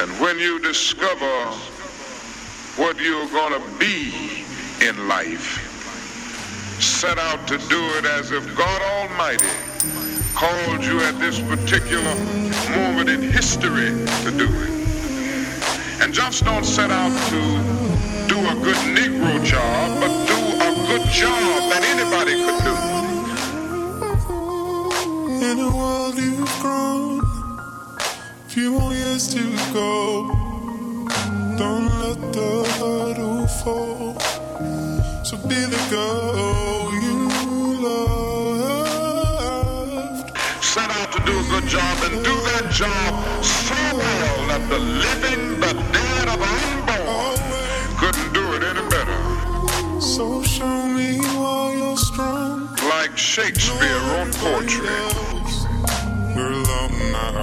And when you discover what you're gonna be in life, set out to do it as if God Almighty called you at this particular moment in history to do it. And just don't set out to do a good Negro job, but do a good job that anybody could do. In a world you've grown, few more years to go. Don't let the hurdle fall. So be the girl you loved. Set out to do a good job and do that job so well that the living, the dead, or the unborn couldn't do it any better. So show me why you're strong. Like Shakespeare wrote poetry. We're alone now.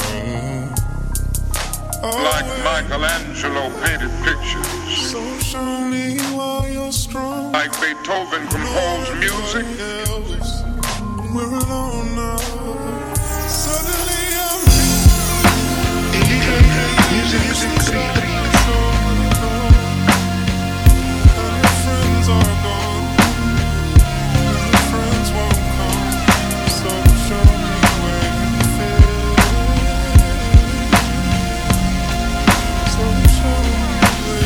Like Michelangelo painted pictures. So show me why you're strong. Like Beethoven composed music. We're alone now. Suddenly I'm and your friends are gone. And your friends won't come. So show me where you fit. So show me where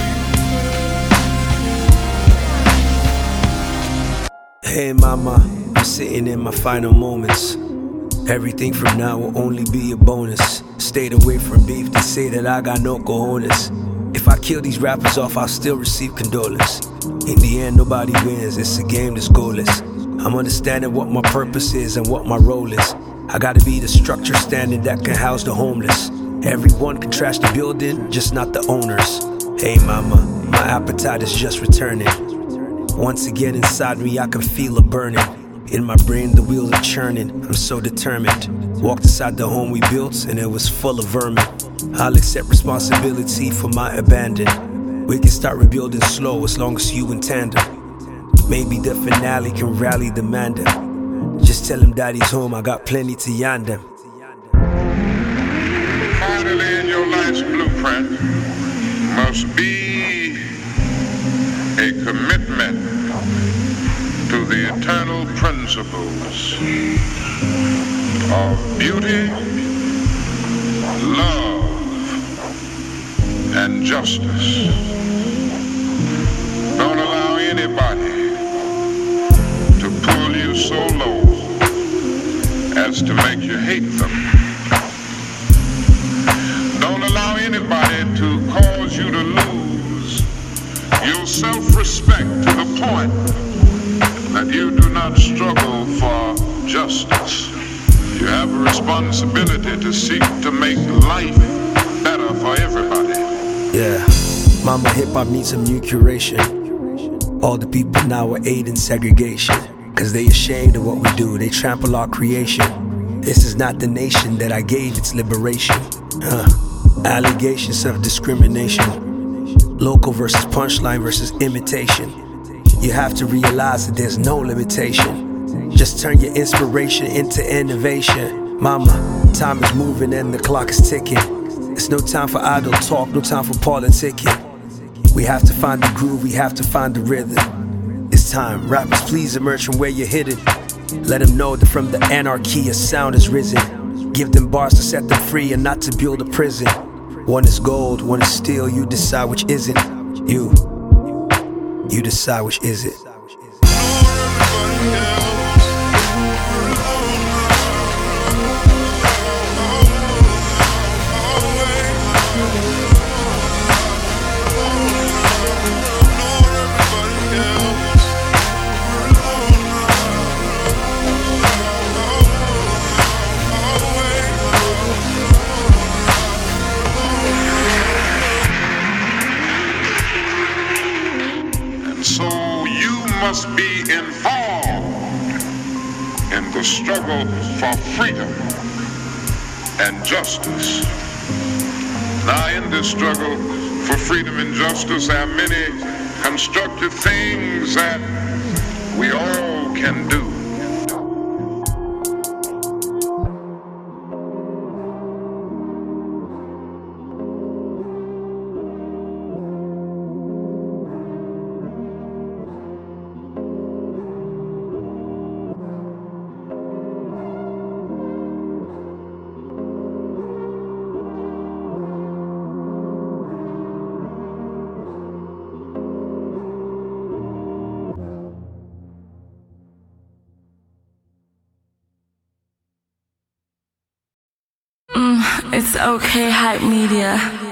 you fit. Hey mama, I'm sitting in my final moments. Everything from now will only be a bonus. Stayed away from beef to say that I got no cojones. If I kill these rappers off, I'll still receive condolence. In the end, nobody wins, it's a game that's goalless. I'm understanding what my purpose is and what my role is. I gotta be the structure standing that can house the homeless. Everyone can trash the building, just not the owners. Hey mama, my appetite is just returning. Once again inside me, I can feel a burning. In my brain, the wheels are churning. I'm so determined. Walked inside the home we built, and it was full of vermin. I'll accept responsibility for my abandon. We can start rebuilding slow as long as you in tandem. Maybe the finale can rally the mandem. Just tell him daddy's home, I got plenty to yarn them. Finally, in your life's blueprint must be a commitment to the eternal principles of beauty, love, and justice. Don't allow anybody to pull you so low as to make you hate them. Don't allow anybody to cause you to lose your self-respect to the point that you do not struggle for justice. You have a responsibility to seek to make life better for everybody. Yeah, mama, hip-hop needs some new curation. All the people now are aiding segregation, cause they ashamed of what we do, they trample our creation. This is not the nation that I gave its liberation. Allegations of discrimination. Local versus punchline versus imitation. You have to realize that there's no limitation. Just turn your inspiration into innovation. Mama, time is moving and the clock is ticking. It's no time for idle talk, no time for politicking. We have to find the groove, we have to find the rhythm. It's time, rappers please emerge from where you're hidden. Let them know that from the anarchy a sound is risen. Give them bars to set them free and not to build a prison. One is gold, one is steel, you decide which isn't. You decide which is it. Must be involved in the struggle for freedom and justice. Now, in this struggle for freedom and justice, there are many constructive things that we all can do. It's okay, Hype Media.